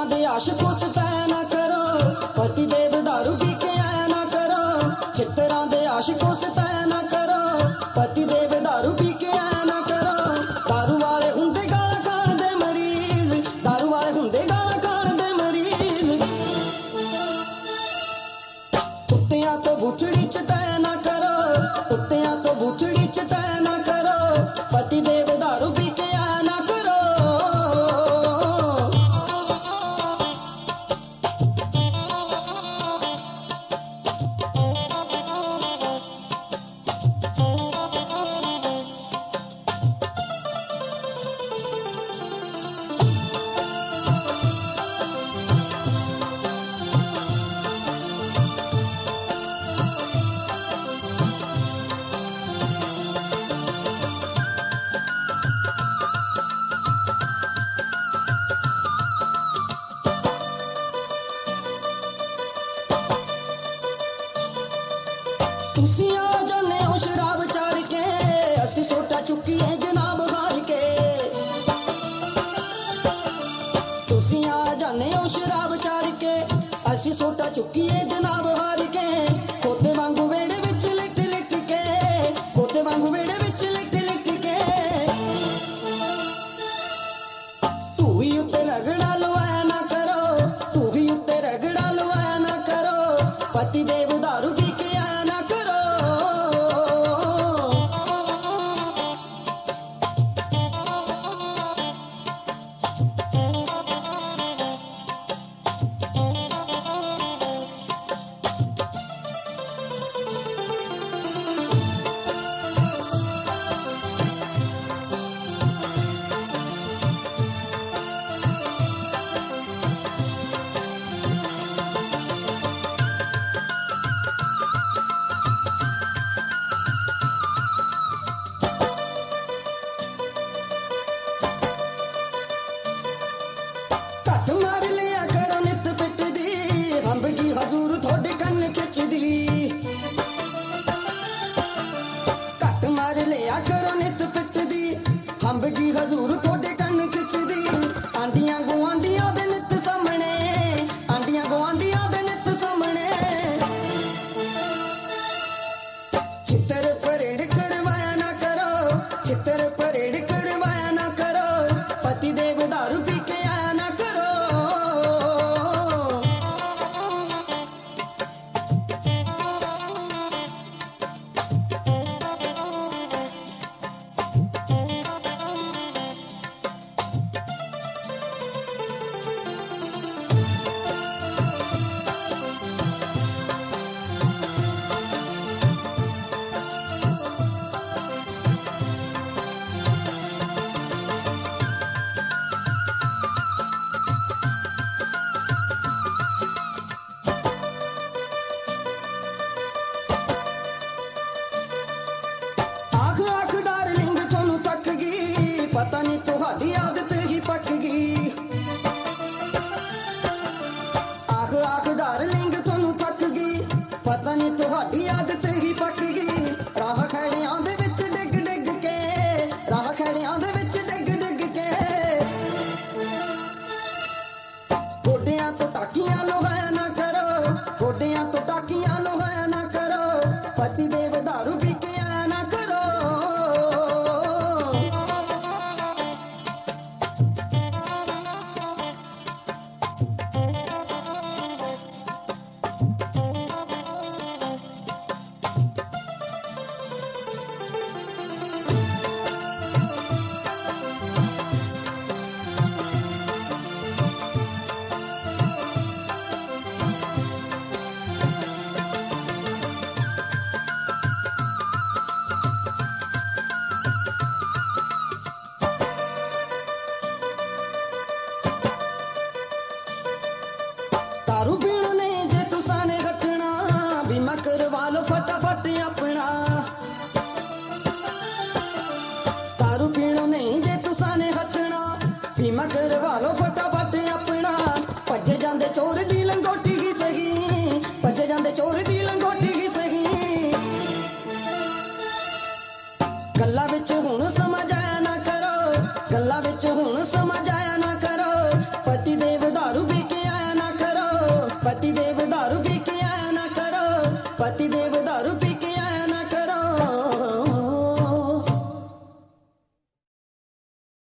दे आशिकों से तय ना करो, पति देव दारू पी के आया ना करो। चित्तरा दे आशिकों से तय ना करो, पति देव दारू पी के आया ना करो। दारू वाले हुंदे गाला खाण दे मरीज, दारू वाले हुंदे गाला खाण दे मरीज। कुत्तियां तो बुचड़ी च तय ना करो, कुत्तियां तो बुचड़ी च तय ना करो, पति देव दारू पी के आया ना करो। तुसी आ जाने हो शराब चार के, असी सोटा चुकिए जनाब हार के। तुसी आ जाने हो शराब चार के, असी सोटा चुकिए जनाब हार के। खोते वांगू वेड़े विच लिट लिट के, खोते वांगू वेड़े विच लिट लिट के। तू ही उत्ते रगड़ा लवाया ना करो, तू ही उत्ते रगड़ा लवाया ना करो, पति देव दारू पी के आया ना करो। कट मार लिया करो नित पिट दी, हंब की हजूर थोड़े कन खिच दी। कट मार लिया करो नित पिट दी, हंब की हजूर थोड़े कन खिच दी। आंडियां गुआंडियां दे नित सामने, आंडियां गुआंडियां दे नित सामने। चित्तर परेड करवाया ना करो, चित्तर परेड करवाया ना करो, पति देव दारू पी के आया ना करो। पता नहीं तुहाडी आदत ही पक गई। आख आख डार्लिंग तुहानू थक गई, पता नहीं तुहाडी आदत ही पक गई। राह खैड़ियां दे विच डिग डिग के, राह खैड़ियां दे विच डिग डिग के। गोडियां तो टाकियां लोहाया ना करो, गोडियां तो टाकियां लोहाया ना करो, पति देव दारू पी के आया ना करो। दारू पीणो नहीं जे तुसा ने हटना, बीमा करवा लो फटाफट अपना। दारू पीणो नहीं जे तुसा ने हटना, बीमा करवा लो फटाफट अपना। भज्जे जांदे चोर दी लंगोटी ही सही, भज्जे जांदे चोर दी लंगोटी ही सही। गल्लां विच हुण समझ आया ना करो, गल्लां विच हुण समझ आया ना करो, पति देव दारू पी पति देव दारू पी के आया ना करो, पति देव दारू